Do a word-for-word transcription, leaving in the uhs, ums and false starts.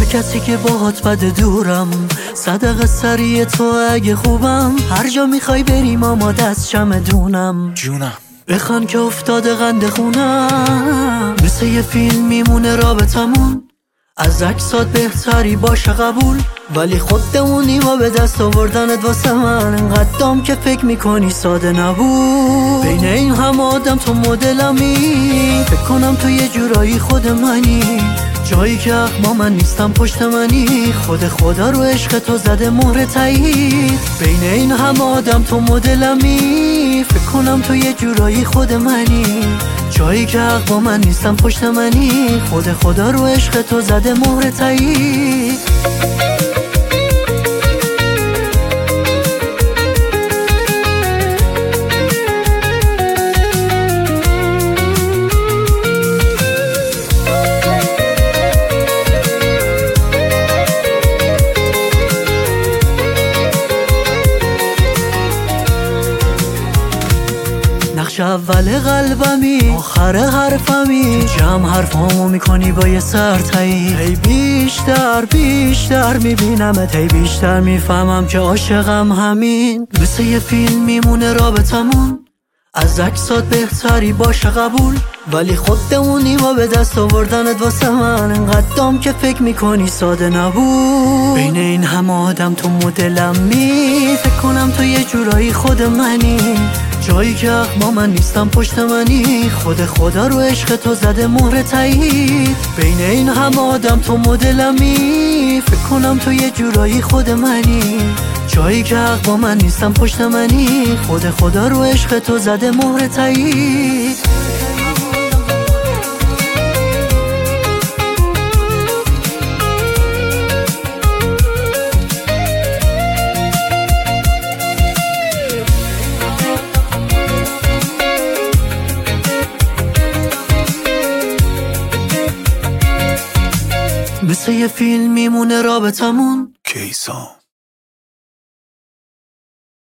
کسی که باهات بده دورم، صدقه سریع تو اگه خوبم، هر جا میخوای بریم آماده از چمدونم. جونم بخوان که افتاده قند خونم، مثل یه فیلم میمونه رابطمون، از عکسات بهتری باشه قبول، ولی خودمونی ما به دست آوردنت واسه من انقدام که فکر میکنی ساده نبود. بین این همه آدم تو مدلمی، فکر کنم تو یه جورایی خود منی، جایی که حق با من نیستم پشت منی، خود خدا رو عشق تو زده مهر تایید. بین این همه آدم تو مدلمی، فکر کنم تو یه جورایی خود منی، جایی که حق با من نیستم پشت منی، خود خدا رو عشق تو زده مهر تایید. نقش اول قلبمی، آخر حرفمی، جمع حرفامو میکنی با یه سرتایی. هی بیشتر بیشتر میبینمت، هی بیشتر میفهمم که عاشقم همین، مثل یه فیلم میمونه رابطمون، از عکسات بهتری باشه قبول، ولی خودمونی ما به دست آوردنت واسه من انقدام که فکر میکنی ساده نبود. بین این همه آدم تو مدلمی، فکر کنم تو یه جورایی خود منی، جایی که حق با من نیستم پشت منی، خود خدا رو عشق تو زده مهر تایید. بین این همه آدم تو مدلمی، فکر کنم تو یه جورایی خود منی، جایی که حق با من نیستم پشت منی، خود خدا رو عشق تو زده مهر تایید. مثل یه فیلم میمونه رابطمون. کیسان